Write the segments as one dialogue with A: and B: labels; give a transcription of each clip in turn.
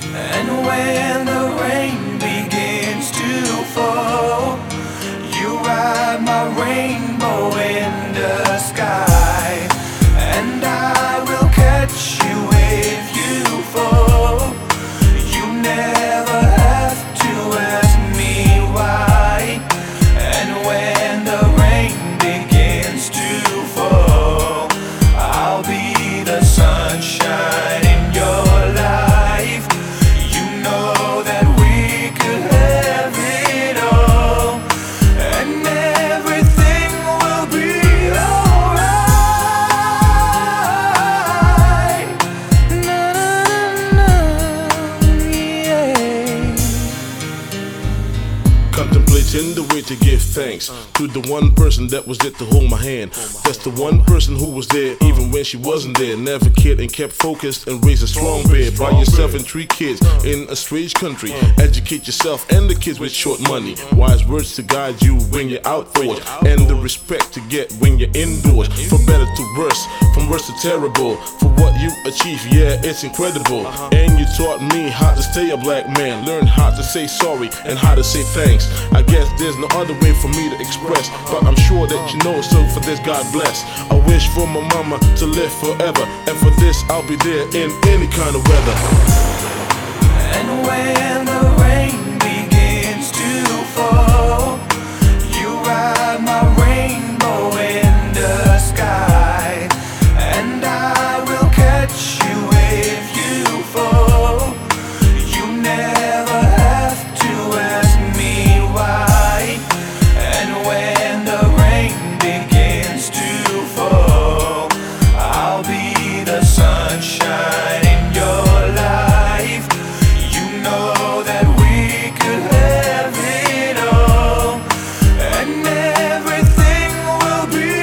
A: And when the rain begins to fall, you ride my rainbow in the sky. And I will catch you if you fall. You never have to ask me why. And when the rain begins to fall, I'll be the sunshine in your life. You know that we could have it all, and everything will be alright. Na na na, yeah.
B: Contemplating the way to give thanks to the one person that was there to hold my hand. That's the one person who was there even when she wasn't there. Never cared and kept focused and raised a strong bear. By yourself and 3 kids in a strange country. Educate yourself and the kids with short money. Wise words to guide you when you're outdoors, and the respect to get when you're indoors. From better to worse, from worse to terrible. For what you achieve, yeah, it's incredible. And you taught me how to stay a black man. Learn how to say sorry and how to say thanks. I guess there's no other way for me to express, but I'm sure that you know, so for this God bless. I wish for my mama to live forever, and for this I'll be there in any kind of weather.
A: And when the rain begins to fall, you ride my rainbow in the sky. And I will catch you if you fall. You never have to ask me why. And when the rain begins to fall, I'll be the sunshine in your life. You know that we could have it all, and everything will be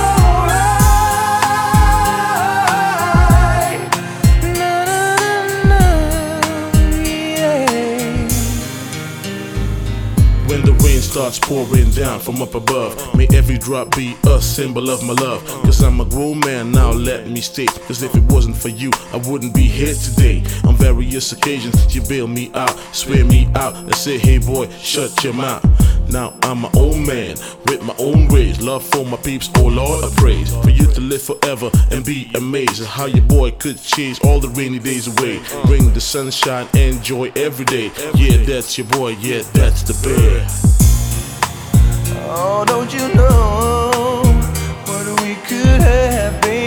A: alright. Na na na, yeah.
B: When the rain starts pouring down from up above, may every drop be a symbol of my love. Cause I'm a grown man now, let me state. Cause if it wasn't for you, I wouldn't be here today. On various occasions, you bail me out, swear me out, and say, hey boy, shut your mouth. Now I'm my own man, with my own ways. Love for my peeps, oh Lord, I praise. For you to live forever and be amazed at how your boy could chase all the rainy days away. Bring the sunshine and joy every day. Yeah, that's your boy, yeah, that's the bear.
A: Oh, don't you know what we could have been?